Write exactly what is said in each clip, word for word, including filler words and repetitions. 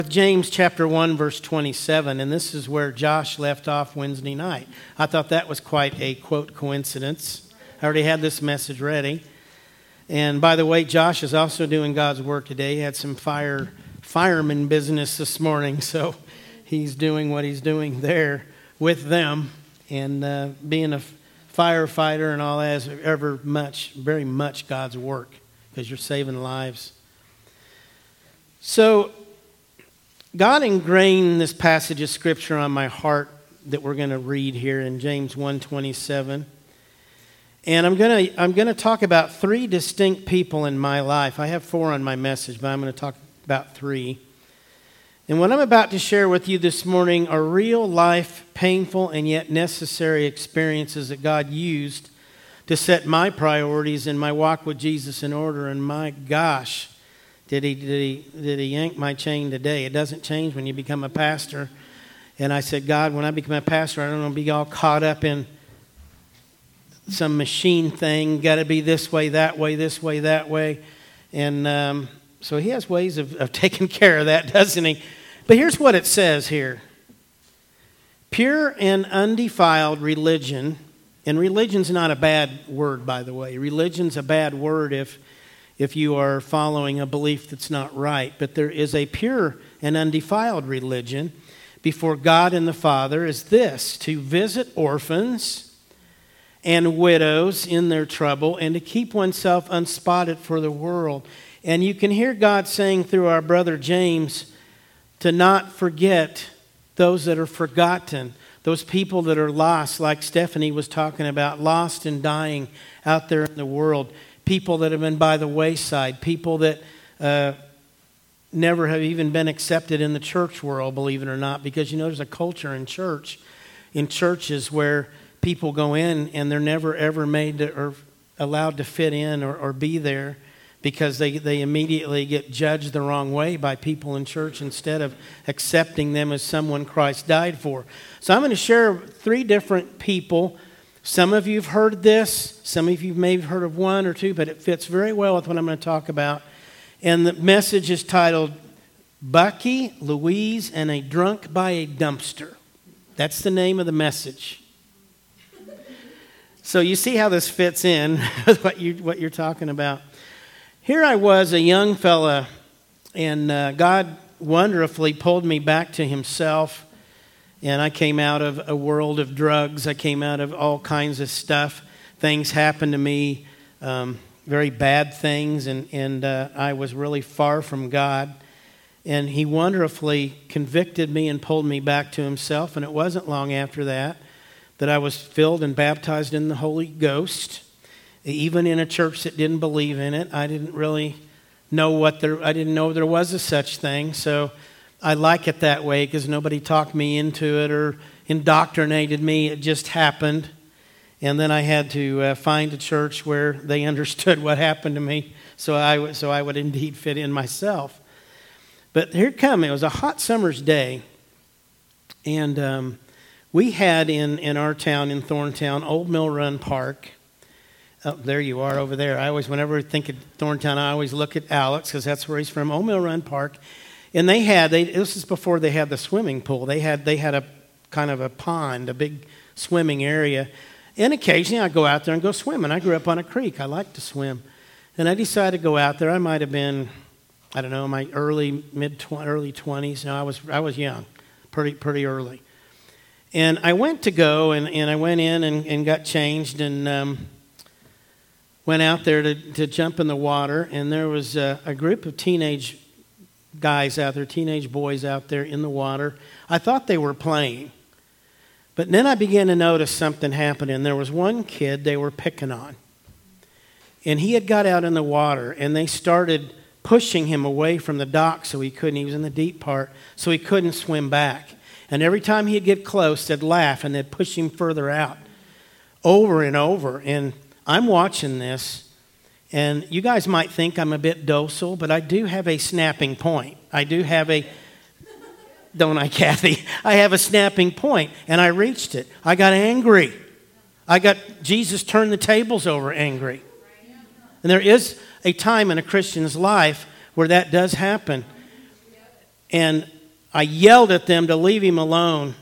James chapter one, verse twenty-seven, and this is where Josh left off Wednesday night. I thought that was quite a, quote, coincidence. I already had this message ready. And by the way, Josh is also doing God's work today. He had some fire fireman business this morning, so he's doing what he's doing there with them. And uh, being a firefighter and all that is ever much, very much God's work, because you're saving lives. So God ingrained this passage of Scripture on my heart that we're going to read here in James one twenty-seven. And I'm going to I'm going to talk about three distinct people in my life. I have four on my message, but I'm going to talk about three. And what I'm about to share with you this morning are real life, painful, and yet necessary experiences that God used to set my priorities in my walk with Jesus in order. And my gosh, Did he, did he did he yank my chain today? It doesn't change when you become a pastor. And I said, God, when I become a pastor, I don't want to be all caught up in some machine thing. Got to be this way, that way, this way, that way. And um, so he has ways of, of taking care of that, doesn't he? But here's what it says here. Pure and undefiled religion, and religion's not a bad word, by the way. Religion's a bad word if if you are following a belief that's not right. But there is a pure and undefiled religion before God and the Father is this: to visit orphans and widows in their trouble and to keep oneself unspotted for the world. And you can hear God saying through our brother James to not forget those that are forgotten, those people that are lost, like Stephanie was talking about, lost and dying out there in the world. People that have been by the wayside, people that uh, never have even been accepted in the church world, believe it or not, because you know there's a culture in church, in churches where people go in and they're never ever made to, or allowed to fit in or, or be there because they, they immediately get judged the wrong way by people in church instead of accepting them as someone Christ died for. So I'm going to share three different people. Some of you have heard this. Some of you may have heard of one or two, but it fits very well with what I'm going to talk about. And the message is titled, Bucky, Louise, and a Drunk by a Dumpster. That's the name of the message. So you see how this fits in with what, you, what you're talking about. Here I was, a young fella, and uh, God wonderfully pulled me back to himself. And I came out of a world of drugs. I came out of all kinds of stuff. Things happened to me, um, very bad things, and, and uh, I was really far from God. And he wonderfully convicted me and pulled me back to himself. And it wasn't long after that that I was filled and baptized in the Holy Ghost. Even in a church that didn't believe in it, I didn't really know what there. I didn't know there was a such thing. So I like it that way because nobody talked me into it or indoctrinated me. It just happened. And then I had to uh, find a church where they understood what happened to me so I, so I would indeed fit in myself. But here it come. It was a hot summer's day. And um, we had in, in our town, in Thorntown, Old Mill Run Park. Oh, there you are over there. I always, whenever I think of Thorntown, I always look at Alex because that's where he's from, Old Mill Run Park. And they had, they, this is before they had the swimming pool. They had they had a kind of a pond, a big swimming area. And occasionally I'd go out there and go swimming. I grew up on a creek. I like to swim. And I decided to go out there. I might have been, I don't know, my early, mid, early twenties. No, I was I was young, pretty pretty early. And I went to go, and, and I went in and, and got changed and um, went out there to, to jump in the water. And there was a, a group of teenage guys out there, teenage boys out there in the water. I thought they were playing. But then I began to notice something happening. There was one kid they were picking on. And he had got out in the water, and they started pushing him away from the dock so he couldn't. He was in the deep part, so he couldn't swim back. And every time he'd get close, they'd laugh, and they'd push him further out over and over. And I'm watching this. And you guys might think I'm a bit docile, but I do have a snapping point. I do have a, don't I, Kathy? I have a snapping point, and I reached it. I got angry. I got, Jesus turned the tables over angry. And there is a time in a Christian's life where that does happen. And I yelled at them to leave him alone.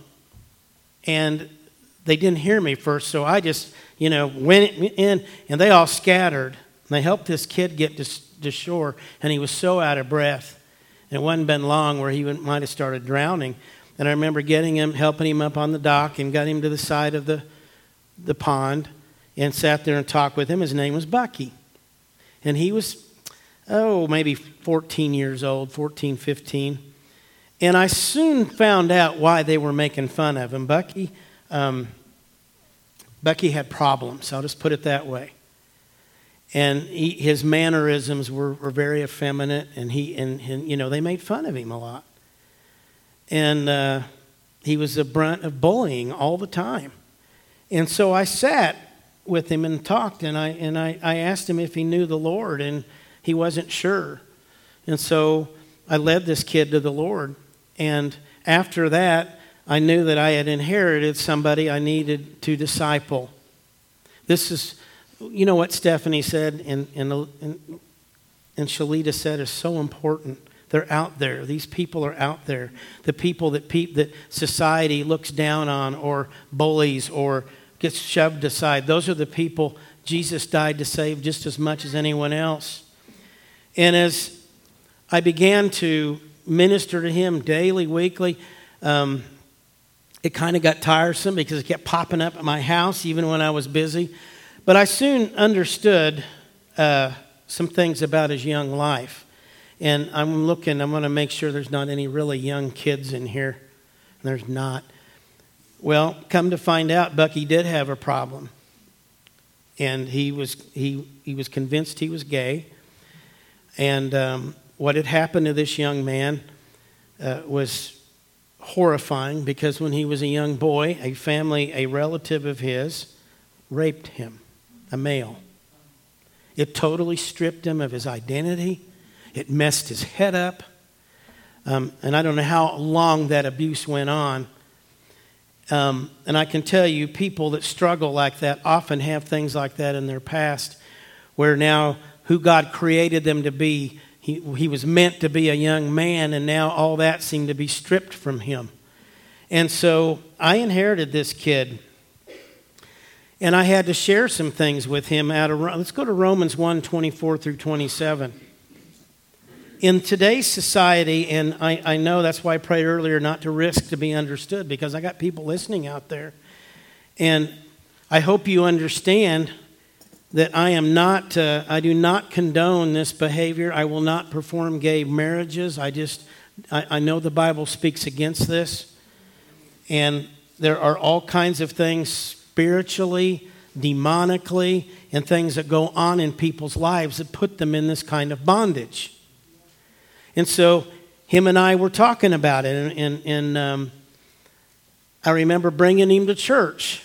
And they didn't hear me first, so I just, you know, went in, and they all scattered. And they helped this kid get to, to shore, and he was so out of breath. And it wasn't been long where he might have started drowning. And I remember getting him, helping him up on the dock, and got him to the side of the, the pond, and sat there and talked with him. His name was Bucky. And he was, oh, maybe fourteen years old, fourteen, fifteen. And I soon found out why they were making fun of him. Bucky, um, Bucky had problems. I'll just put it that way. And he, his mannerisms were, were very effeminate, and he and, and you know they made fun of him a lot. And uh, he was the brunt of bullying all the time. And so I sat with him and talked, and I and I, I asked him if he knew the Lord, and he wasn't sure. And so I led this kid to the Lord. And after that, I knew that I had inherited somebody I needed to disciple. This is, you know what Stephanie said and, and, and, and Shalita said is so important. They're out there. These people are out there. The people that pe- that society looks down on or bullies or gets shoved aside. Those are the people Jesus died to save just as much as anyone else. And as I began to minister to him daily, weekly, um, it kind of got tiresome because it kept popping up at my house even when I was busy. But I soon understood uh, some things about his young life. And I'm looking, I'm going to make sure there's not any really young kids in here. There's not. Well, come to find out, Bucky did have a problem. And he was he he was convinced he was gay. And um, what had happened to this young man uh, was horrifying, because when he was a young boy, a family, a relative of his, raped him, a male. It totally stripped him of his identity. It messed his head up. Um, and I don't know how long that abuse went on. Um, and I can tell you, people that struggle like that often have things like that in their past, where now who God created them to be, he, he was meant to be a young man, and now all that seemed to be stripped from him. And so I inherited this kid, and I had to share some things with him out of, let's go to Romans one, twenty-four through twenty-seven. In today's society, and I, I know that's why I prayed earlier not to risk to be understood, because I got people listening out there. And I hope you understand that I am not, uh, I do not condone this behavior. I will not perform gay marriages. I just, I, I know the Bible speaks against this. And there are all kinds of things spiritually, demonically, and things that go on in people's lives that put them in this kind of bondage. And so him and I were talking about it, and, and, and um, I remember bringing him to church.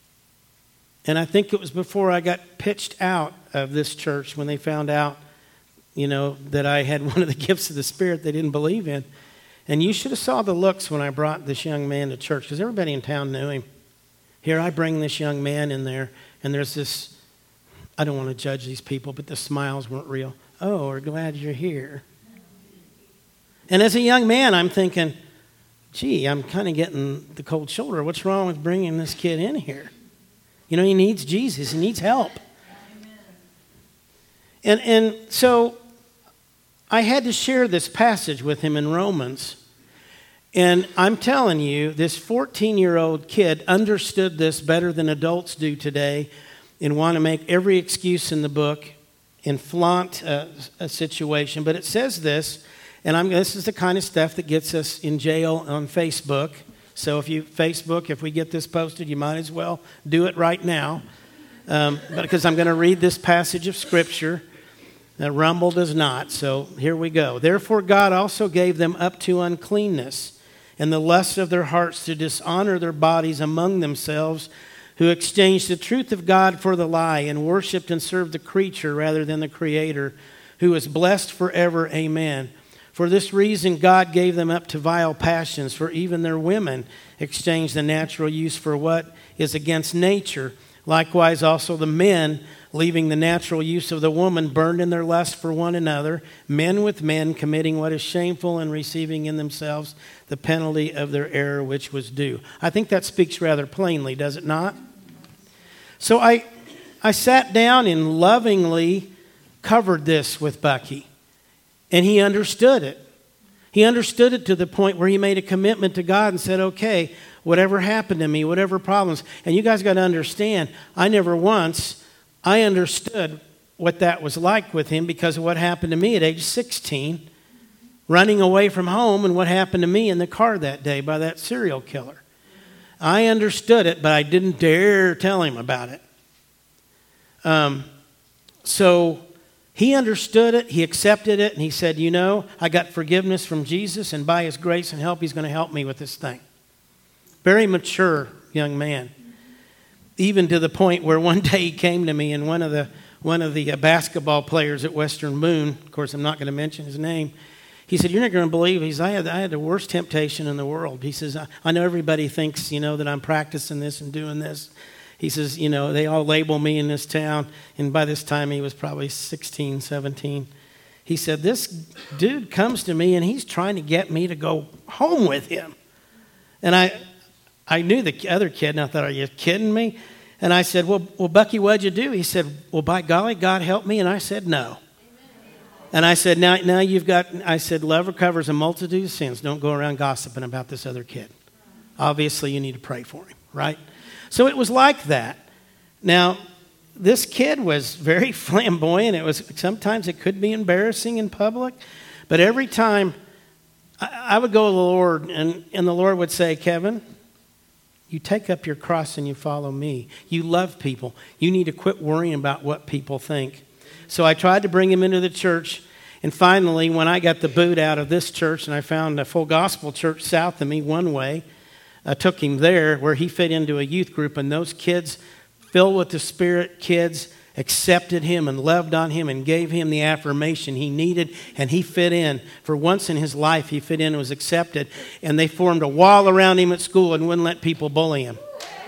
And I think it was before I got pitched out of this church when they found out, you know, that I had one of the gifts of the Spirit they didn't believe in. And you should have saw the looks when I brought this young man to church, because everybody in town knew him. Here I bring this young man in there, and there's this, I don't want to judge these people, but the smiles weren't real. Oh, we're glad you're here. And as a young man, I'm thinking, gee, I'm kind of getting the cold shoulder. What's wrong with bringing this kid in here? You know, he needs Jesus. He needs help. And, and so I had to share this passage with him in Romans. And I'm telling you, this fourteen-year-old kid understood this better than adults do today, and want to make every excuse in the book and flaunt a, a situation. But it says this, and I'm, this is the kind of stuff that gets us in jail on Facebook. So if you Facebook, if we get this posted, you might as well do it right now. Um, but because I'm going to read this passage of Scripture. Now, Rumble does not, so here we go. Therefore God also gave them up to uncleanness, and the lust of their hearts to dishonor their bodies among themselves, who exchanged the truth of God for the lie, and worshipped and served the creature rather than the Creator, who is blessed forever. Amen. For this reason, God gave them up to vile passions, for even their women exchanged the natural use for what is against nature. Likewise also the men, leaving the natural use of the woman, burned in their lust for one another, men with men, committing what is shameful and receiving in themselves the penalty of their error which was due. I think that speaks rather plainly, does it not? So I, I sat down and lovingly covered this with Bucky, and he understood it. He understood it to the point where he made a commitment to God and said, okay, whatever happened to me, whatever problems. And you guys got to understand, I never once, I understood what that was like with him because of what happened to me at age sixteen, running away from home, and what happened to me in the car that day by that serial killer. I understood it, but I didn't dare tell him about it. Um, so he understood it, he accepted it, and he said, you know, I got forgiveness from Jesus, and by his grace and help, he's going to help me with this thing. Very mature young man. Even to the point where one day he came to me, and one of the one of the uh, basketball players at Western Moon, of course I'm not going to mention his name, he said, you're not going to believe, he said, I had, I had the worst temptation in the world. He says, I, I know everybody thinks, you know, that I'm practicing this and doing this. He says, you know, they all label me in this town. And by this time, he was probably sixteen, seventeen. He said, this dude comes to me, and he's trying to get me to go home with him. And I I knew the other kid, and I thought, are you kidding me? And I said, well, well, Bucky, what'd you do? He said, well, by golly, God help me. And I said, no. And I said, now, now you've got, I said, love covers a multitude of sins. Don't go around gossiping about this other kid. Obviously, you need to pray for him, right? So it was like that. Now, this kid was very flamboyant. It was sometimes it could be embarrassing in public, but every time I, I would go to the Lord, and, and the Lord would say, Kevin, you take up your cross and you follow me. You love people. You need to quit worrying about what people think. So I tried to bring him into the church, and finally, when I got the boot out of this church and I found a full gospel church south of me one way, I took him there where he fit into a youth group, and those kids, filled with the Spirit kids, accepted him and loved on him and gave him the affirmation he needed, and he fit in. For once in his life, he fit in and was accepted, and they formed a wall around him at school and wouldn't let people bully him.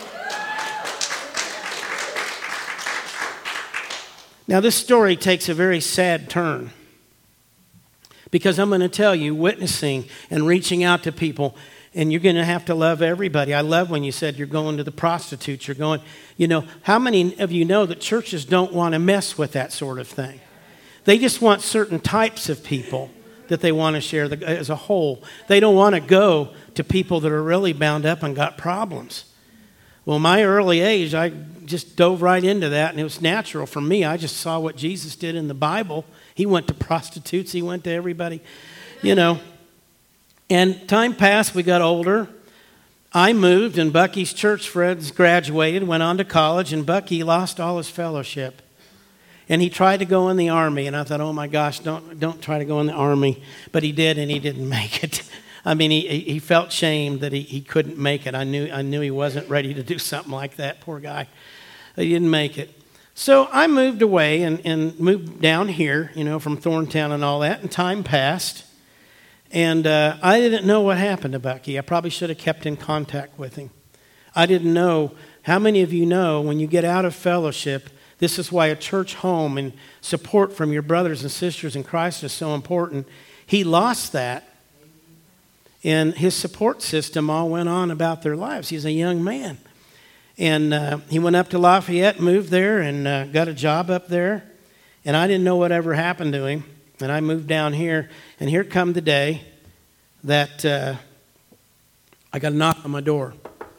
Now, this story takes a very sad turn, because I'm going to tell you, witnessing and reaching out to people, and you're going to have to love everybody. I love when you said you're going to the prostitutes. You're going, you know, how many of you know that churches don't want to mess with that sort of thing? They just want certain types of people that they want to share the, as a whole. They don't want to go to people that are really bound up and got problems. Well, my early age, I just dove right into that, and it was natural for me. I just saw what Jesus did in the Bible. He went to prostitutes. He went to everybody, you know. And time passed. We got older. I moved, and Bucky's church friends graduated, went on to college, and Bucky lost all his fellowship. And he tried to go in the Army, and I thought, oh my gosh, don't don't try to go in the Army. But he did, and he didn't make it. I mean, he he felt shame that he, he couldn't make it. I knew I knew he wasn't ready to do something like that, poor guy. He didn't make it. So I moved away and, and moved down here, you know, from Thorntown and all that, and time passed. And uh, I didn't know what happened to Bucky. I probably should have kept in contact with him. I didn't know. How many of you know when you get out of fellowship, this is why a church home and support from your brothers and sisters in Christ is so important. He lost that, and his support system all went on about their lives. He's a young man. And uh, he went up to Lafayette, moved there, and uh, got a job up there. And I didn't know whatever happened to him. And I moved down here. And here come the day that uh, I got a knock on my door.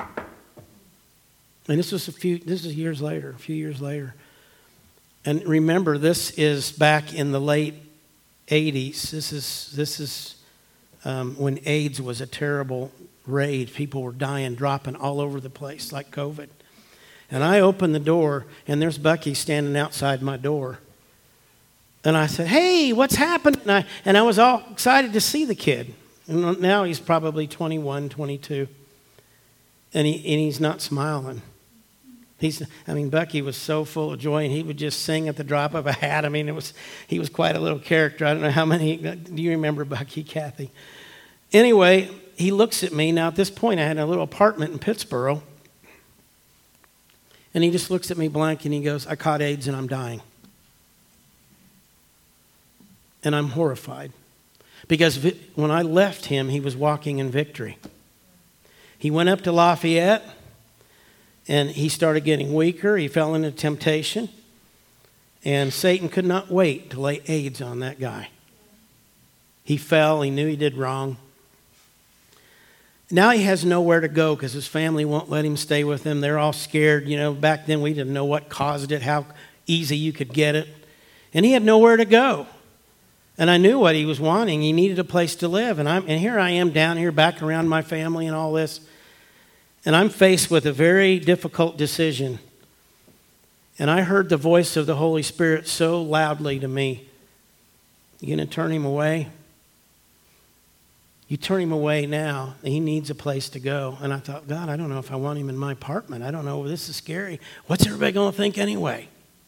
And this was a few, this is years later, a few years later. And remember, this is back in the late eighties. This is, this is um, when AIDS was a terrible raid. People were dying, dropping all over the place like COVID. And I opened the door, and there's Bucky standing outside my door. And I said, hey, what's happening? And I, and I was all excited to see the kid. And now he's probably twenty-one, twenty-two. And, he, and he's not smiling. He's, I mean, Bucky was so full of joy, and he would just sing at the drop of a hat. I mean, it was he was quite a little character. I don't know how many, do you remember Bucky, Kathy? Anyway, he looks at me. Now, at this point, I had a little apartment in Pittsburgh. And he just looks at me blank and he goes, I caught AIDS and I'm dying. And I'm horrified. Because when I left him, he was walking in victory. He went up to Lafayette and he started getting weaker. He fell into temptation. And Satan could not wait to lay AIDS on that guy. He fell. He knew he did wrong. Now he has nowhere to go because his family won't let him stay with them. They're all scared. You know, back then we didn't know what caused it, how easy you could get it. And he had nowhere to go. And I knew what he was wanting. He needed a place to live. And I'm and here I am down here back around my family and all this. And I'm faced with a very difficult decision. And I heard the voice of the Holy Spirit so loudly to me. You going to turn him away? You turn him away now, he needs a place to go. And I thought, God, I don't know if I want him in my apartment. I don't know. This is scary. What's everybody going to think anyway?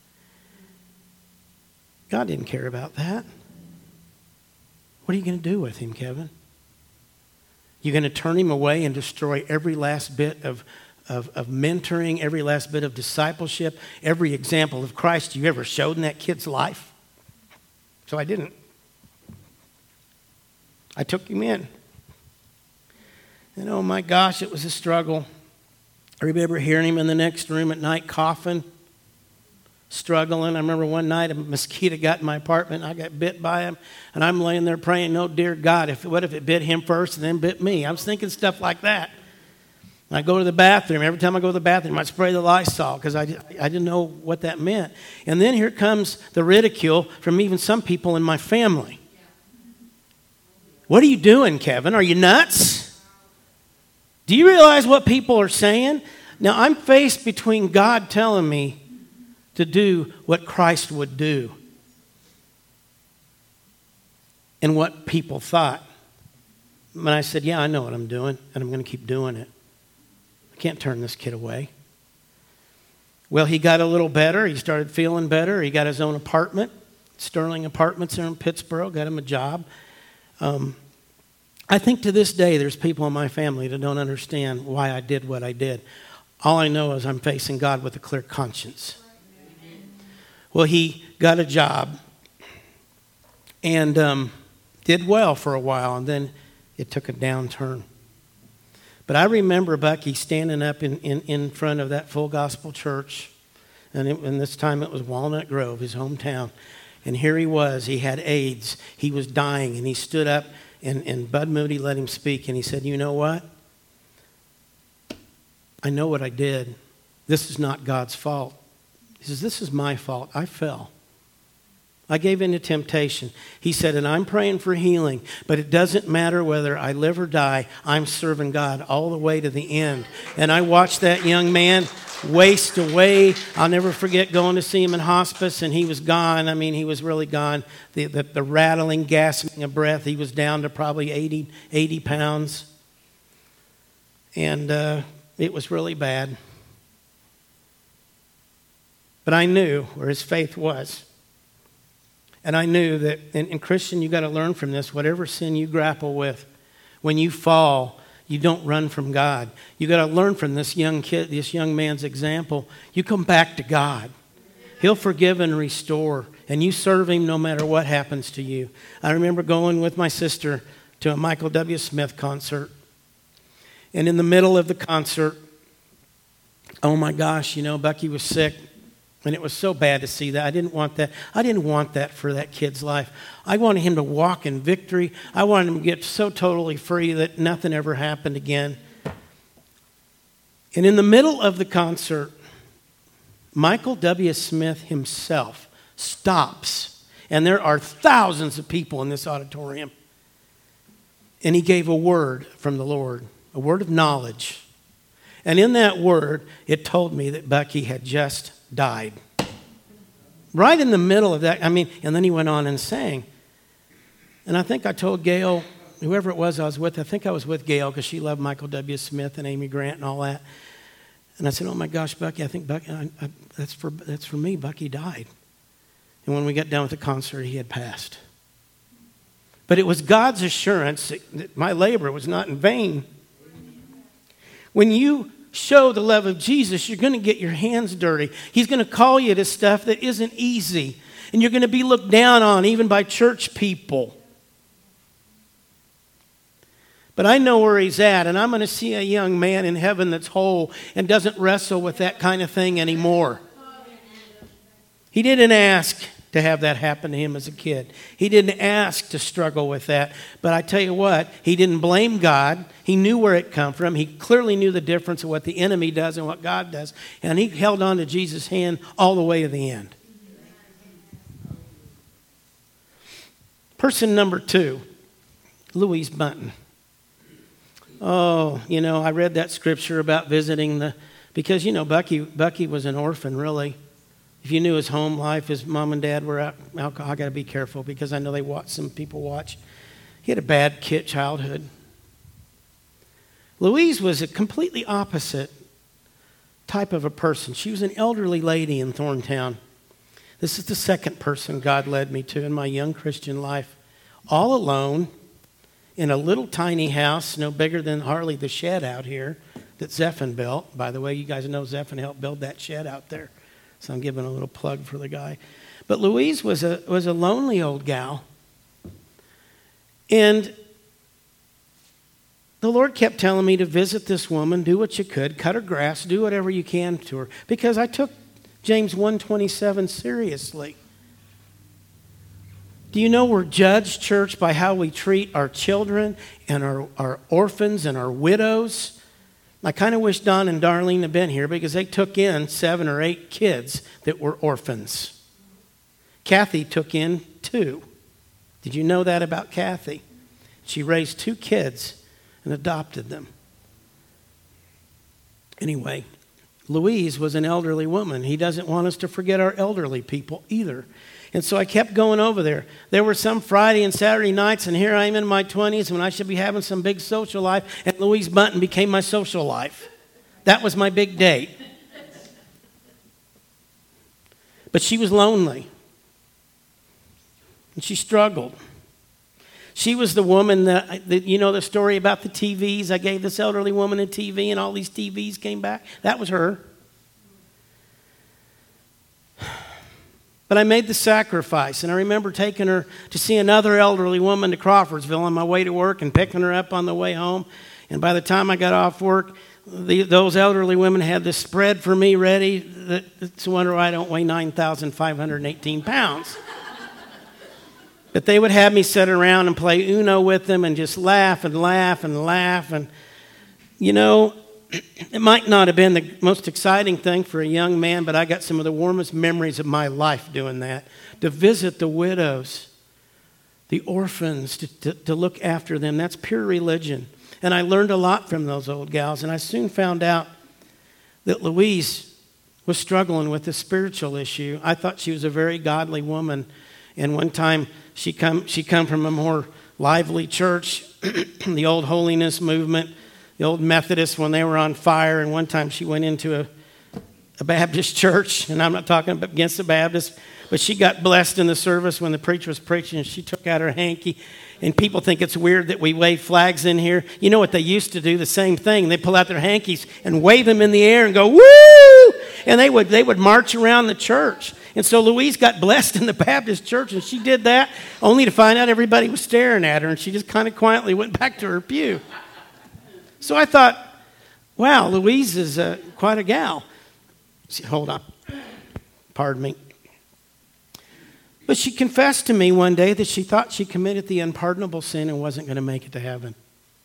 God didn't care about that. What are you going to do with him, Kevin? You're going to turn him away and destroy every last bit of, of, of mentoring, every last bit of discipleship, every example of Christ you ever showed in that kid's life? So I didn't. I took him in. And oh my gosh, it was a struggle. I remember hearing him in the next room at night coughing, struggling. I remember one night a mosquito got in my apartment and I got bit by him. And I'm laying there praying, no, dear God, if what if it bit him first and then bit me? I was thinking stuff like that. And I go to the bathroom. Every time I go to the bathroom, I spray the Lysol because I, I didn't know what that meant. And then here comes the ridicule from even some people in my family. What are you doing, Kevin? Are you nuts? Do you realize what people are saying? Now, I'm faced between God telling me to do what Christ would do and what people thought. And I said, yeah, I know what I'm doing, and I'm going to keep doing it. I can't turn this kid away. Well, he got a little better. He started feeling better. He got his own apartment, Sterling Apartments there in Pittsburgh, got him a job. Um, I think to this day there's people in my family that don't understand why I did what I did. All I know is I'm facing God with a clear conscience. Well, he got a job and um, did well for a while, and then it took a downturn. But I remember Bucky standing up in, in, in front of that Full Gospel Church, and, it, and this time it was Walnut Grove, his hometown. And here he was. He had AIDS. He was dying. And he stood up, and, and Bud Moody let him speak. And he said, you know what? I know what I did. This is not God's fault. He says, this is my fault. I fell. I gave in to temptation. He said, and I'm praying for healing, but it doesn't matter whether I live or die. I'm serving God all the way to the end. And I watched that young man waste away. I'll never forget going to see him in hospice, and he was gone. I mean, he was really gone. The, the, the rattling, gasping of breath, he was down to probably eighty, eighty pounds. And uh, it was really bad. But I knew where his faith was. And I knew that, and, and Christian, you got to learn from this. Whatever sin you grapple with, when you fall, you don't run from God. You got to learn from this young kid, this young man's example. You come back to God. He'll forgive and restore, and you serve him no matter what happens to you. I remember going with my sister to a Michael W. Smith concert. And in the middle of the concert, oh my gosh, you know, Bucky was sick. And it was so bad to see that. I didn't want that. I didn't want that for that kid's life. I wanted him to walk in victory. I wanted him to get so totally free that nothing ever happened again. And in the middle of the concert, Michael W. Smith himself stops. And there are thousands of people in this auditorium. And he gave a word from the Lord, a word of knowledge. And in that word, it told me that Bucky had just died. Right in the middle of that, I mean, and then he went on and sang. And I think I told Gail, whoever it was I was with, I think I was with Gail because she loved Michael W. Smith and Amy Grant and all that. And I said, oh my gosh, Bucky, I think Bucky, I, I, that's for that's for me. Bucky died. And when we got done with the concert, he had passed. But it was God's assurance that my labor was not in vain. When you show the love of Jesus, you're going to get your hands dirty. He's going to call you to stuff that isn't easy. And you're going to be looked down on even by church people. But I know where he's at, and I'm going to see a young man in heaven that's whole and doesn't wrestle with that kind of thing anymore. He didn't ask to have that happen to him as a kid. He didn't ask to struggle with that. But I tell you what, he didn't blame God. He knew where it come from. He clearly knew the difference of what the enemy does and what God does. And he held on to Jesus' hand all the way to the end. Person number two, Louise Bunton. Oh, you know, I read that scripture about visiting the, because, you know, Bucky Bucky was an orphan, really. If you knew his home life, his mom and dad were out, alcohol. I got to be careful because I know they watch, some people watch. He had a bad kid childhood. Louise was a completely opposite type of a person. She was an elderly lady in Thorntown. This is the second person God led me to in my young Christian life. All alone in a little tiny house, no bigger than hardly the shed out here that Zephan built. By the way, you guys know Zephan helped build that shed out there. So I'm giving a little plug for the guy. But Louise was a was a lonely old gal. And the Lord kept telling me to visit this woman, do what you could, cut her grass, do whatever you can to her. Because I took James one twenty-seven seriously. Do you know we're judged, church, by how we treat our children and our, our orphans and our widows? I kind of wish Don and Darlene had been here because they took in seven or eight kids that were orphans. Kathy took in two. Did you know that about Kathy? She raised two kids and adopted them. Anyway, Louise was an elderly woman. He doesn't want us to forget our elderly people either. And so I kept going over there. There were some Friday and Saturday nights, and here I am in my twenties when I should be having some big social life, and Louise Bunton became my social life. That was my big date. But she was lonely. And she struggled. She was the woman that, that, you know the story about the T Vs? I gave this elderly woman a T V, and all these T Vs came back. That was her. But I made the sacrifice, and I remember taking her to see another elderly woman to Crawfordsville on my way to work and picking her up on the way home. And by the time I got off work, the, those elderly women had this spread for me ready. That, it's a wonder why I don't weigh nine thousand five hundred eighteen pounds. But they would have me sit around and play Uno with them and just laugh and laugh and laugh. And, you know, it might not have been the most exciting thing for a young man, but I got some of the warmest memories of my life doing that. To visit the widows, the orphans, to, to, to look after them. That's pure religion. And I learned a lot from those old gals. And I soon found out that Louise was struggling with a spiritual issue. I thought she was a very godly woman. And one time she come, she come from a more lively church, the old holiness movement. The old Methodists, when they were on fire, and one time she went into a, a Baptist church, and I'm not talking against the Baptists, but she got blessed in the service when the preacher was preaching, and she took out her hanky, and people think it's weird that we wave flags in here. You know what they used to do? The same thing. They pull out their hankies and wave them in the air and go, woo! And they would, they would march around the church. And so Louise got blessed in the Baptist church, and she did that only to find out everybody was staring at her, and she just kind of quietly went back to her pew. So I thought, wow, Louise is uh, quite a gal. See, hold on. Pardon me. But she confessed to me one day that she thought she committed the unpardonable sin and wasn't going to make it to heaven.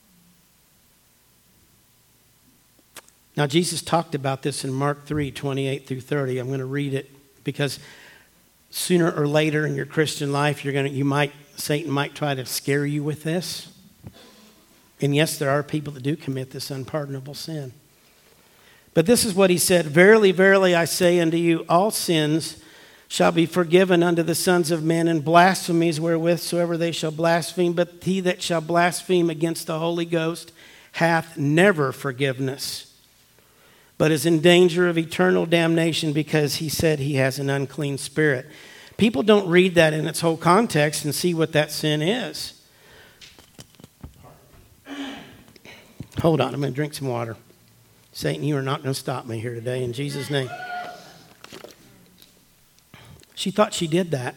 Now, Jesus talked about this in Mark three, twenty-eight through thirty. I'm going to read it because sooner or later in your Christian life, you're going to, you might, Satan might try to scare you with this. And yes, there are people that do commit this unpardonable sin. But this is what he said, verily, verily, I say unto you, all sins shall be forgiven unto the sons of men, and blasphemies wherewith soever they shall blaspheme. But he that shall blaspheme against the Holy Ghost hath never forgiveness, but is in danger of eternal damnation, because he said he has an unclean spirit. People don't read that in its whole context and see what that sin is. Hold on, I'm going to drink some water. Satan, you are not going to stop me here today in Jesus' name. She thought she did that.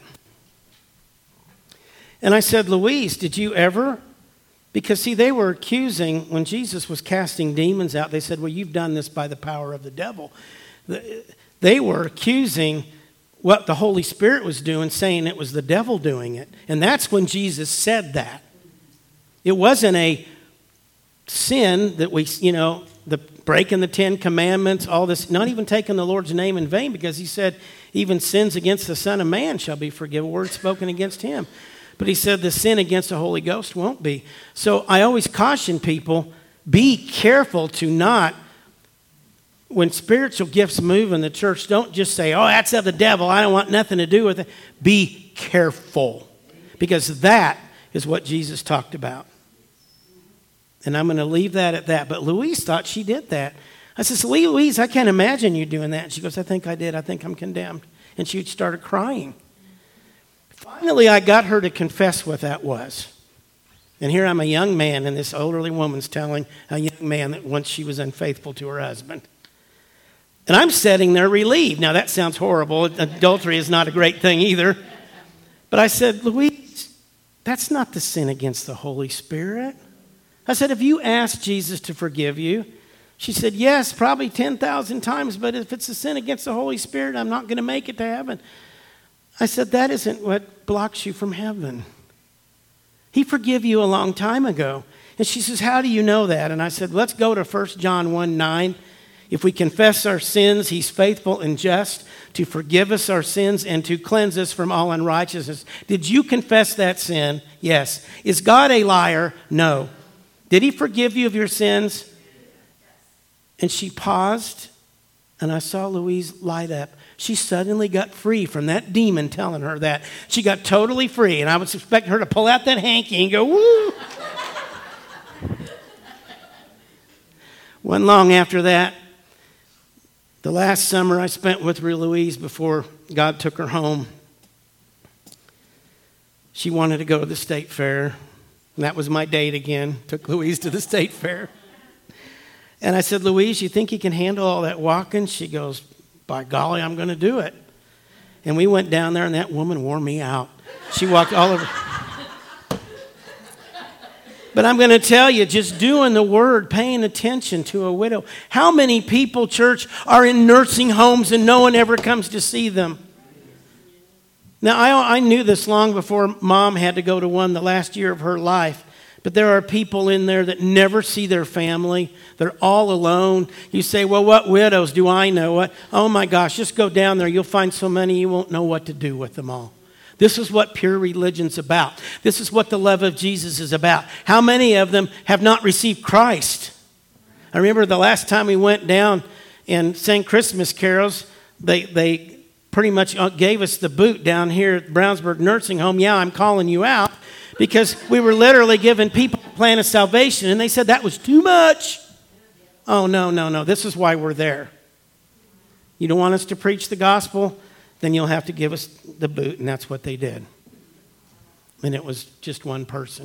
And I said, Louise, did you ever? Because, see, they were accusing, when Jesus was casting demons out, they said, well, you've done this by the power of the devil. They were accusing what the Holy Spirit was doing, saying it was the devil doing it. And that's when Jesus said that. It wasn't a sin that we, you know, the breaking the Ten Commandments, all this, not even taking the Lord's name in vain, because he said, even sins against the Son of Man shall be forgiven, words spoken against him. But he said the sin against the Holy Ghost won't be. So I always caution people, be careful to not, when spiritual gifts move in the church, don't just say, oh, that's of the devil, I don't want nothing to do with it. Be careful, because that is what Jesus talked about. And I'm going to leave that at that. But Louise thought she did that. I said, Louise, I can't imagine you doing that. And she goes, I think I did. I think I'm condemned. And she started crying. Finally, I got her to confess what that was. And here I'm a young man, and this elderly woman's telling a young man that once she was unfaithful to her husband. And I'm sitting there relieved. Now, that sounds horrible. Adultery is not a great thing either. But I said, Louise, that's not the sin against the Holy Spirit. I said, have you asked Jesus to forgive you? She said, yes, probably ten thousand times, but if it's a sin against the Holy Spirit, I'm not going to make it to heaven. I said, that isn't what blocks you from heaven. He forgave you a long time ago. And she says, how do you know that? And I said, let's go to First John one nine. If we confess our sins, he's faithful and just to forgive us our sins and to cleanse us from all unrighteousness. Did you confess that sin? Yes. Is God a liar? No. Did he forgive you of your sins? And she paused, and I saw Louise light up. She suddenly got free from that demon telling her that. She got totally free, and I was expecting her to pull out that hanky and go, woo! Wasn't long after that, the last summer I spent with Louise before God took her home, she wanted to go to the state fair. And that was my date again. Took Louise to the state fair. And I said, Louise, you think you can handle all that walking? She goes, by golly, I'm going to do it. And we went down there, and that woman wore me out. She walked all over. But I'm going to tell you, just doing the word, paying attention to a widow. How many people, church, are in nursing homes and no one ever comes to see them? Now, I, I knew this long before Mom had to go to one the last year of her life. But there are people in there that never see their family. They're all alone. You say, well, what widows do I know? What? Oh, my gosh, just go down there. You'll find so many you won't know what to do with them all. This is what pure religion's about. This is what the love of Jesus is about. How many of them have not received Christ? I remember the last time we went down and sang Christmas carols, they they pretty much gave us the boot down here at Brownsburg Nursing Home. Yeah, I'm calling you out, because we were literally giving people a plan of salvation, and they said that was too much. Oh, no, no, no. This is why we're there. You don't want us to preach the gospel? Then you'll have to give us the boot, and that's what they did. And it was just one person.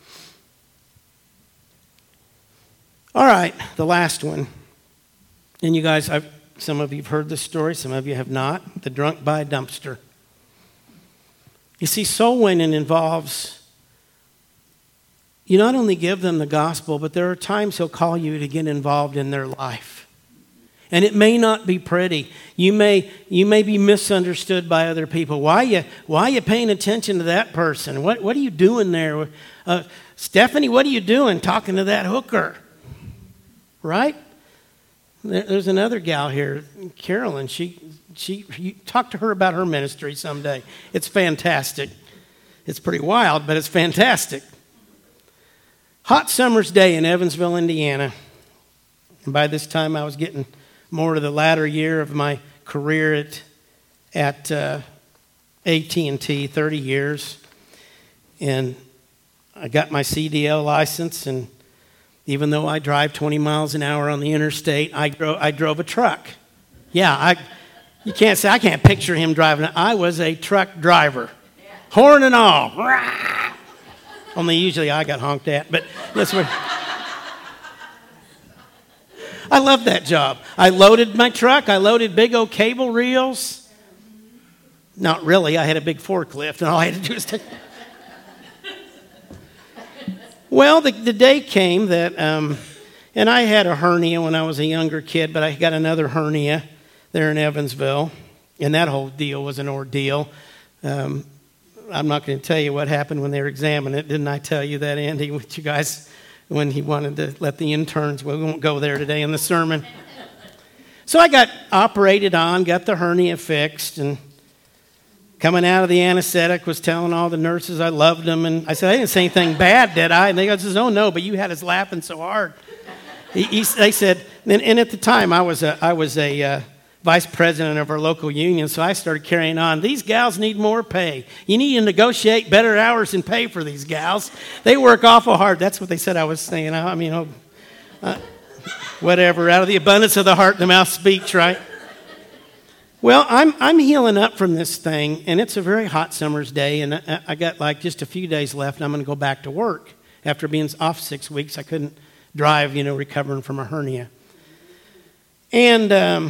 All right, the last one. And you guys, I've, some of you have heard this story, some of you have not. The drunk by a dumpster. You see, soul winning involves, you not only give them the gospel, but there are times he'll call you to get involved in their life. And it may not be pretty. You may you may be misunderstood by other people. Why are you, why are you paying attention to that person? What, what are you doing there? Uh, Stephanie, what are you doing talking to that hooker? Right? There, there's another gal here, Carolyn. She, she, you talk to her about her ministry someday. It's fantastic. It's pretty wild, but it's fantastic. Hot summer's day in Evansville, Indiana. And by this time, I was getting more to the latter year of my career at at uh, A T and T, thirty years. And I got my C D L license, and even though I drive twenty miles an hour on the interstate, I drove, I drove a truck. Yeah, I you can't say, I can't picture him driving. I was a truck driver. Horn and all. Only usually I got honked at, but that's what... I love that job. I loaded my truck. I loaded big old cable reels. Not really. I had a big forklift, and all I had to do was take... Well, the, the day came that, um, and I had a hernia when I was a younger kid, but I got another hernia there in Evansville, and that whole deal was an ordeal. Um, I'm not going to tell you what happened when they were examining it. Didn't I tell you that, Andy, with you guys, when he wanted to let the interns, well, we won't go there today in the sermon. So I got operated on, got the hernia fixed, and coming out of the anesthetic was telling all the nurses I loved them. And I said, I didn't say anything bad, did I? And they go, oh, no, but you had us laughing so hard. He, he, they said, and, and at the time, I was a, I was a uh, vice president of our local union, so I started carrying on. These gals need more pay. You need to negotiate better hours and pay for these gals. They work awful hard. That's what they said I was saying. I, I mean, oh, uh, whatever. Out of the abundance of the heart, the mouth speaks, right? Well, I'm I'm healing up from this thing, and it's a very hot summer's day, and I, I got like just a few days left, and I'm going to go back to work. After being off six weeks, I couldn't drive, you know, recovering from a hernia. And um,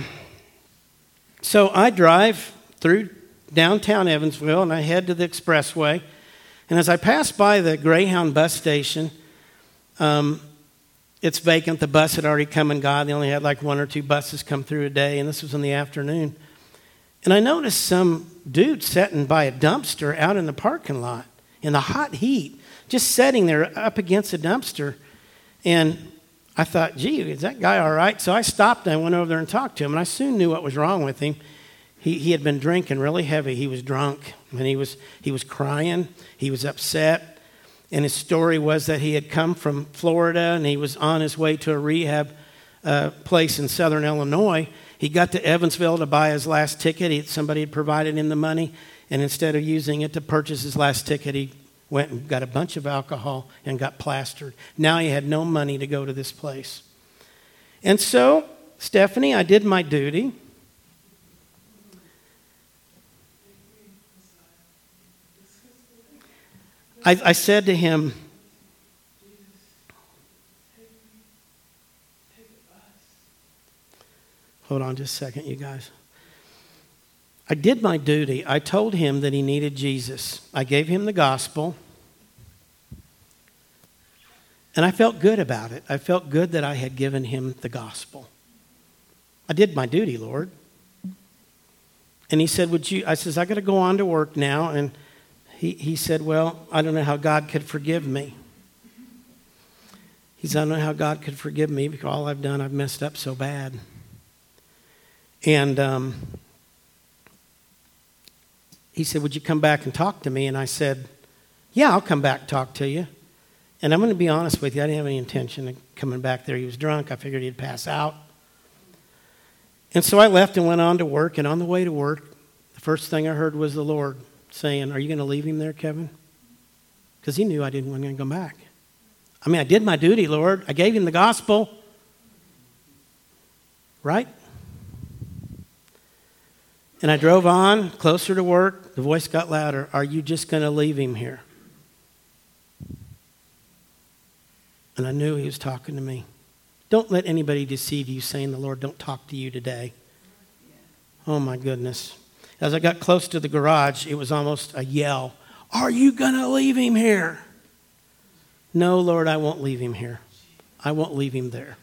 so I drive through downtown Evansville, and I head to the expressway. And as I pass by the Greyhound bus station, um, it's vacant. The bus had already come and gone. They only had like one or two buses come through a day, and this was in the afternoon. And I noticed some dude sitting by a dumpster out in the parking lot in the hot heat, just sitting there up against a dumpster. And I thought, gee, is that guy all right? So I stopped and I went over there and talked to him, and I soon knew what was wrong with him. He he had been drinking really heavy. He was drunk, and he was he was crying. He was upset. And his story was that he had come from Florida, and he was on his way to a rehab uh, place in southern Illinois. He got to Evansville to buy his last ticket. He, somebody had provided him the money, and instead of using it to purchase his last ticket, he went and got a bunch of alcohol and got plastered. Now he had no money to go to this place. And so, Stephanie, I did my duty. I, I said to him, hold on just a second, you guys. I did my duty. I told him that he needed Jesus. I gave him the gospel. And I felt good about it. I felt good that I had given him the gospel. I did my duty, Lord. And he said, would you, I says, I got to go on to work now. And he, he said, well, I don't know how God could forgive me. He said, I don't know how God could forgive me because all I've done, I've messed up so bad. And um, he said, would you come back and talk to me? And I said, yeah, I'll come back and talk to you. And I'm going to be honest with you, I didn't have any intention of coming back there. He was drunk. I figured he'd pass out. And so I left and went on to work. And on the way to work, the first thing I heard was the Lord saying, are you going to leave him there, Kevin? Because he knew I didn't want to come back. I mean, I did my duty, Lord. I gave him the gospel. Right? And I drove on, closer to work. The voice got louder. Are you just going to leave him here? And I knew he was talking to me. Don't let anybody deceive you saying the Lord don't talk to you today. Oh, my goodness. As I got close to the garage, it was almost a yell. Are you going to leave him here? No, Lord, I won't leave him here. I won't leave him there.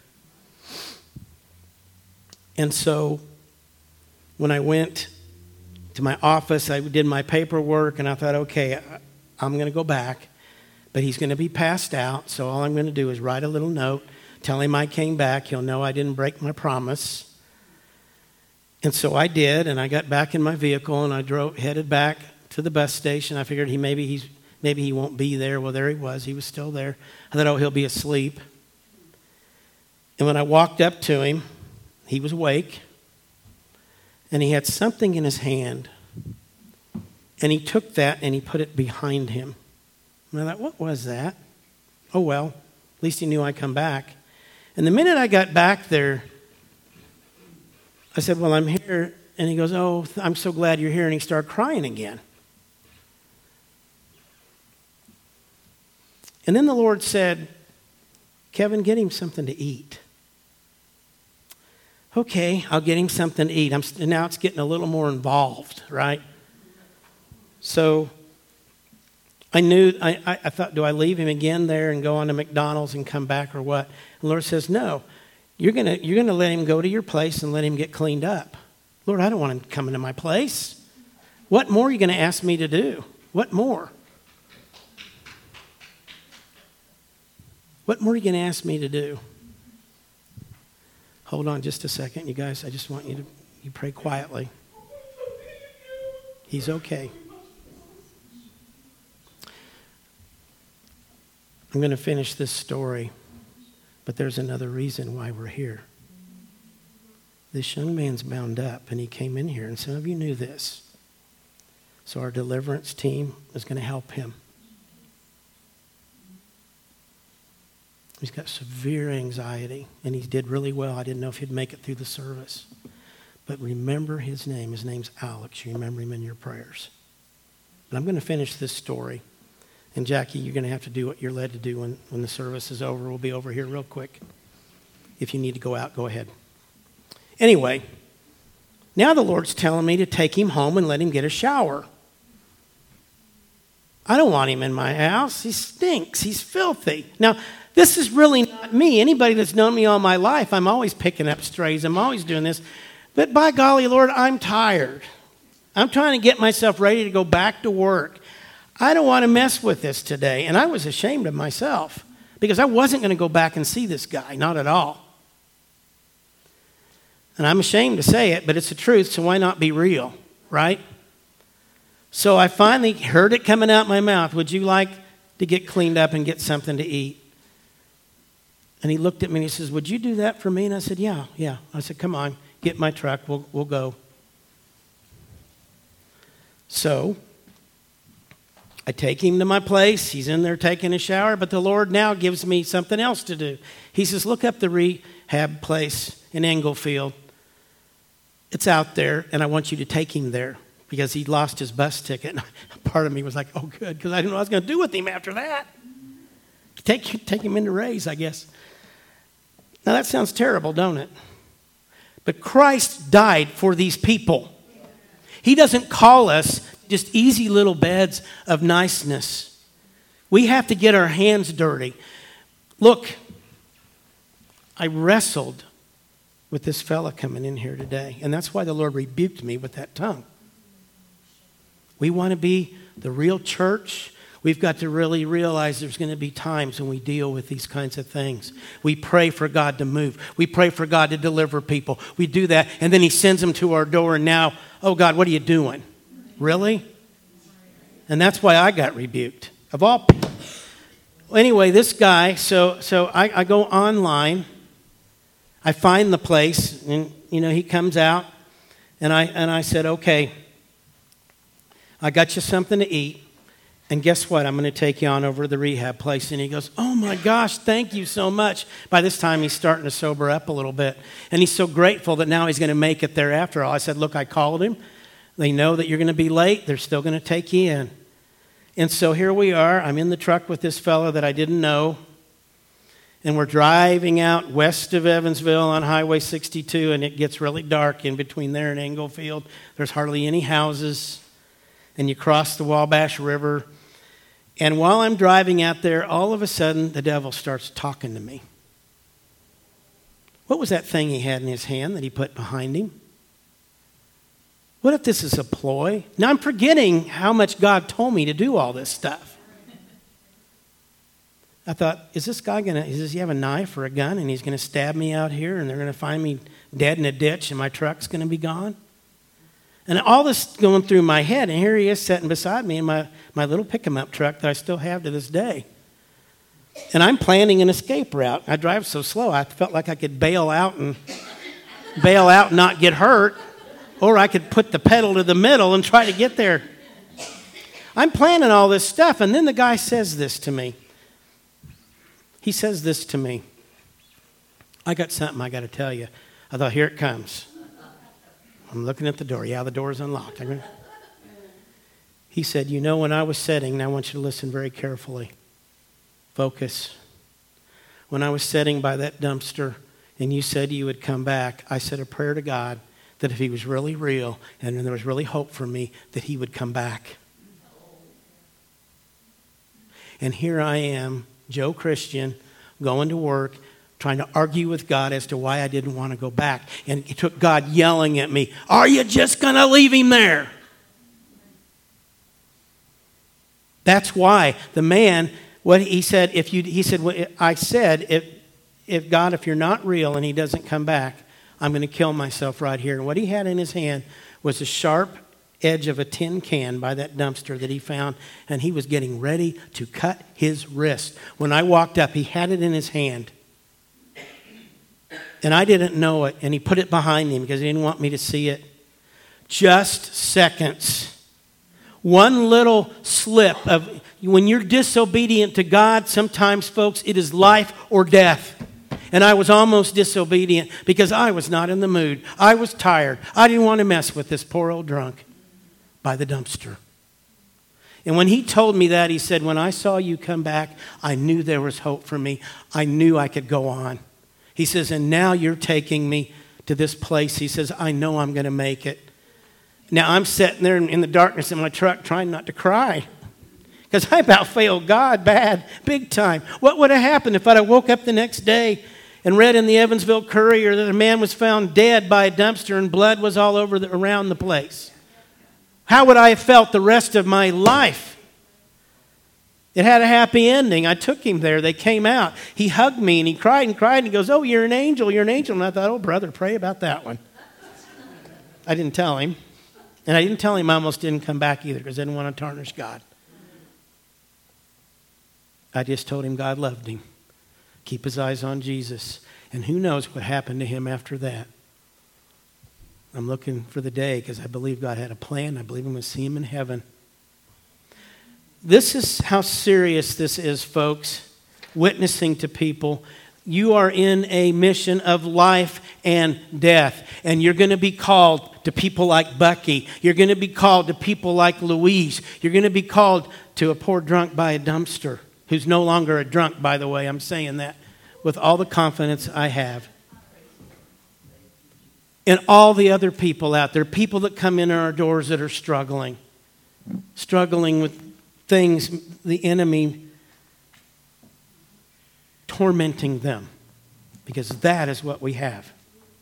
And so when I went to my office, I did my paperwork, and I thought, okay, I'm going to go back, but he's going to be passed out, so all I'm going to do is write a little note, tell him I came back. He'll know I didn't break my promise. And so I did, and I got back in my vehicle, and I drove, headed back to the bus station. I figured he maybe he's maybe he won't be there. Well, there he was. He was still there. I thought, oh, he'll be asleep. And when I walked up to him, he was awake. And he had something in his hand. And he took that and he put it behind him. And I thought, what was that? Oh, well, at least he knew I'd come back. And the minute I got back there, I said, well, I'm here. And he goes, oh, I'm so glad you're here. And he started crying again. And then the Lord said, Kevin, get him something to eat. Okay, I'll get him something to eat. I'm, now it's getting a little more involved, right? So I knew, I, I, I thought, do I leave him again there and go on to McDonald's and come back or what? And the Lord says, no, you're going to you're gonna let him go to your place and let him get cleaned up. Lord, I don't want him coming to my place. What more are you going to ask me to do? What more? What more are you going to ask me to do? Hold on just a second, you guys. I just want you to you pray quietly. He's okay. I'm going to finish this story, but there's another reason why we're here. This young man's bound up, and he came in here, and some of you knew this. So our deliverance team is going to help him. He's got severe anxiety, and he did really well. I didn't know if he'd make it through the service. But remember his name. His name's Alex. You remember him in your prayers. But I'm going to finish this story. And Jackie, you're going to have to do what you're led to do when, when the service is over. We'll be over here real quick. If you need to go out, go ahead. Anyway, now the Lord's telling me to take him home and let him get a shower. I don't want him in my house. He stinks. He's filthy. Now, this is really not me. Anybody that's known me all my life, I'm always picking up strays. I'm always doing this. But by golly, Lord, I'm tired. I'm trying to get myself ready to go back to work. I don't want to mess with this today. And I was ashamed of myself because I wasn't going to go back and see this guy, not at all. And I'm ashamed to say it, but it's the truth, so why not be real, right? So I finally heard it coming out my mouth. Would you like to get cleaned up and get something to eat? And he looked at me and he says, would you do that for me? And I said, yeah, yeah. I said, come on, get my truck. We'll, we'll go. So I take him to my place. He's in there taking a shower, but the Lord now gives me something else to do. He says, look up the rehab place in Englefield. It's out there, and I want you to take him there because he lost his bus ticket. And part of me was like, oh, good, because I didn't know what I was going to do with him after that. Take, take him into Ray's, I guess. Now, that sounds terrible, don't it? But Christ died for these people. He doesn't call us just easy little beds of niceness. We have to get our hands dirty. Look, I wrestled with this fella coming in here today, and that's why the Lord rebuked me with that tongue. We want to be the real church. We've got to really realize there's going to be times when we deal with these kinds of things. We pray for God to move. We pray for God to deliver people. We do that, and then he sends them to our door, and now, oh God, what are you doing? Really? And that's why I got rebuked. Of all people. Well, anyway, this guy, so so I, I go online. I find the place, and you know, he comes out, and I and I said, okay, I got you something to eat. And guess what? I'm going to take you on over to the rehab place. And he goes, oh my gosh, thank you so much. By this time, he's starting to sober up a little bit. And he's so grateful that now he's going to make it there after all. I said, look, I called him. They know that you're going to be late. They're still going to take you in. And so here we are. I'm in the truck with this fellow that I didn't know. And we're driving out west of Evansville on Highway sixty-two. And it gets really dark in between there and Englefield. There's hardly any houses. And you cross the Wabash River. And while I'm driving out there, all of a sudden, the devil starts talking to me. What was that thing he had in his hand that he put behind him? What if this is a ploy? Now, I'm forgetting how much God told me to do all this stuff. I thought, is this guy going to, does he have a knife or a gun, and he's going to stab me out here, and they're going to find me dead in a ditch, and my truck's going to be gone? And all this going through my head, and here he is sitting beside me in my, my little pick-em-up truck that I still have to this day. And I'm planning an escape route. I drive so slow, I felt like I could bail out and bail out and not get hurt, or I could put the pedal to the middle and try to get there. I'm planning all this stuff, and then the guy says this to me. He says this to me. I got something I got to tell you. I thought, here it comes. I'm looking at the door. Yeah, the door is unlocked. He said, you know, when I was sitting, and I want you to listen very carefully. Focus. When I was sitting by that dumpster and you said you would come back, I said a prayer to God that if he was really real and there was really hope for me, that he would come back. And here I am, Joe Christian, going to work, trying to argue with God as to why I didn't want to go back. And it took God yelling at me, are you just going to leave him there? That's why the man, what he said, if you, he said, I said, if, if God, if you're not real and he doesn't come back, I'm going to kill myself right here. And what he had in his hand was a sharp edge of a tin can by that dumpster that he found, and he was getting ready to cut his wrist. When I walked up, he had it in his hand. And I didn't know it, and he put it behind him because he didn't want me to see it. Just seconds. One little slip of, when you're disobedient to God, sometimes, folks, it is life or death. And I was almost disobedient because I was not in the mood. I was tired. I didn't want to mess with this poor old drunk by the dumpster. And when he told me that, he said, when I saw you come back, I knew there was hope for me. I knew I could go on. He says, and now you're taking me to this place. He says, I know I'm going to make it. Now I'm sitting there in the darkness in my truck trying not to cry because I about failed God bad, big time. What would have happened if I'd have woke up the next day and read in the Evansville Courier that a man was found dead by a dumpster and blood was all over the, around the place? How would I have felt the rest of my life? It had a happy ending. I took him there. They came out. He hugged me and he cried and cried and he goes, oh, you're an angel, you're an angel. And I thought, oh, brother, pray about that one. I didn't tell him. And I didn't tell him I almost didn't come back either because I didn't want to tarnish God. I just told him God loved him. Keep his eyes on Jesus. And who knows what happened to him after that. I'm looking for the day because I believe God had a plan. I believe I'm going to see him in heaven. This is how serious this is, folks. Witnessing to people. You are in a mission of life and death. And you're going to be called to people like Bucky. You're going to be called to people like Louise. You're going to be called to a poor drunk by a dumpster, who's no longer a drunk, by the way. I'm saying that with all the confidence I have. And all the other people out there, people that come in our doors that are struggling, struggling with things, the enemy tormenting them, because that is what we have.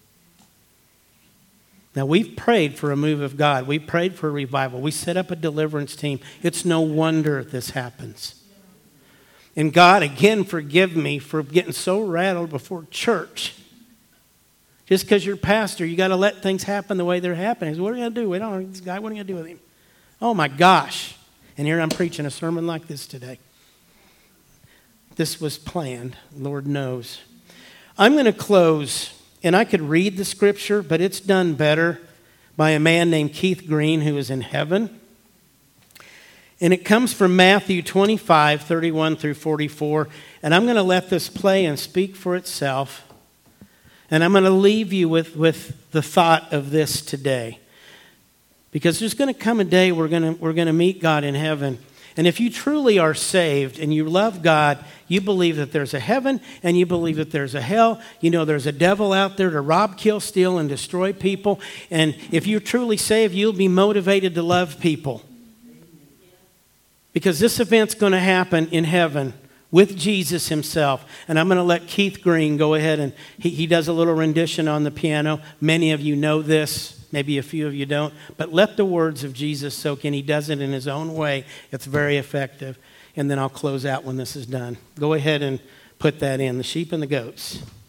Now, we've prayed for a move of God. We prayed for a revival. We set up a deliverance team. It's no wonder this happens. And God, again, forgive me for getting so rattled before church. Just because you're pastor, you got to let things happen the way they're happening. So what are you going to do? We don't know this guy. What are you going to do with him? Oh, my gosh. And here I'm preaching a sermon like this today. This was planned. Lord knows. I'm going to close, and I could read the scripture, but it's done better by a man named Keith Green who is in heaven. And it comes from Matthew twenty-five, thirty-one through forty-four. And I'm going to let this play and speak for itself. And I'm going to leave you with, with the thought of this today. Because there's going to come a day we're going to, we're going to meet God in heaven. And if you truly are saved and you love God, you believe that there's a heaven and you believe that there's a hell. You know there's a devil out there to rob, kill, steal, and destroy people. And if you're truly saved, you'll be motivated to love people. Because this event's going to happen in heaven with Jesus himself. And I'm going to let Keith Green go ahead and he, he does a little rendition on the piano. Many of you know this. Maybe a few of you don't. But let the words of Jesus soak in. He does it in his own way. It's very effective. And then I'll close out when this is done. Go ahead and put that in. The sheep and the goats.